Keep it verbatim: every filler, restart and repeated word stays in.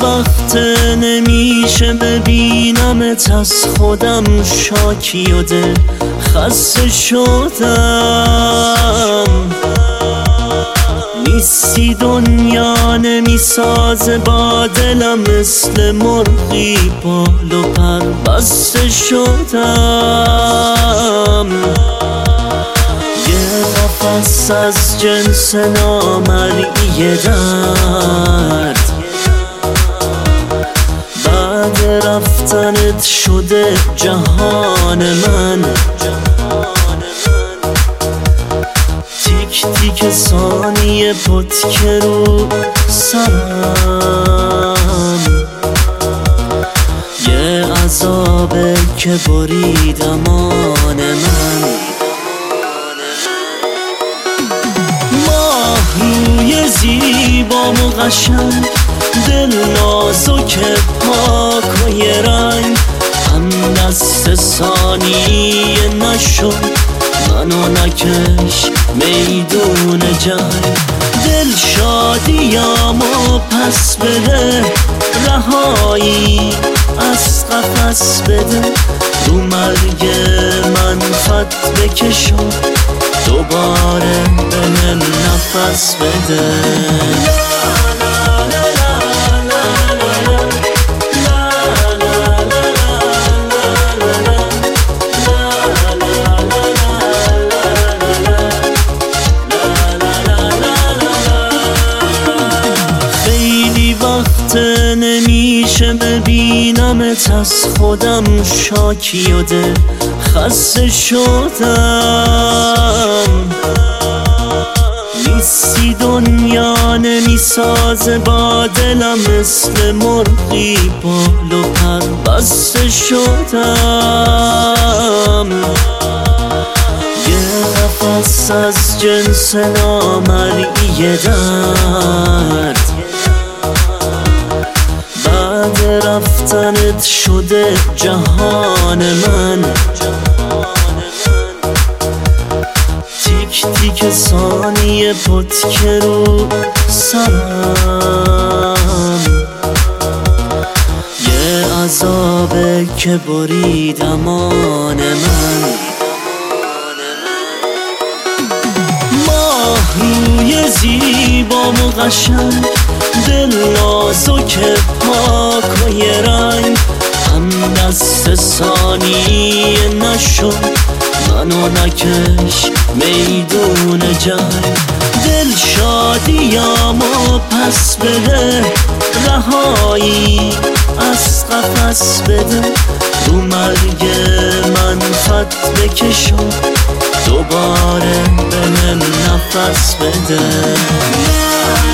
وقت نمیشه ببینمت از خودم شاکی و دل خسته شدم. نیستی دنیا نمیسازه با دلم، مثل مرغی بال و پر بسته شدم. یه قفس از جنس نامرئی درد، بعد رفتنت شده جهان من. تیک تیک ثانیه پتک رو سرم، یه عذابه که برید امان من. ماهی زیبا و قشنگ، دل نازک پاک و یه رنگ، هم دست ثانیه نشد منو نکش میدون جنگ. دل شادیامو پس بده، رهایی از قفس بده، رو مرگ من خط بکشم، دوباره بهم نفس بده. نمیشه ببینمت از خودم شاکی و دل خسته شدم. نیستی دنیا نمیسازه با دلم، مثل مرغی بال و پر بسته شدم. یه قفس از جنس نامرئی درد، بعد رفتنت شده جهان من. تیک تیک ثانیه پتک رو سرم، یه عذابه که برید امان من. ماهی زیبا و قشنگ، دل نازک پاک و یه رنگ، هم دست ثانیه نشد منو نکش میدون جنگ. دل شادیامو پس بده، رهایی از قفس بده، رو مرگ من خط بکشم، دوباره بهم نفس بده.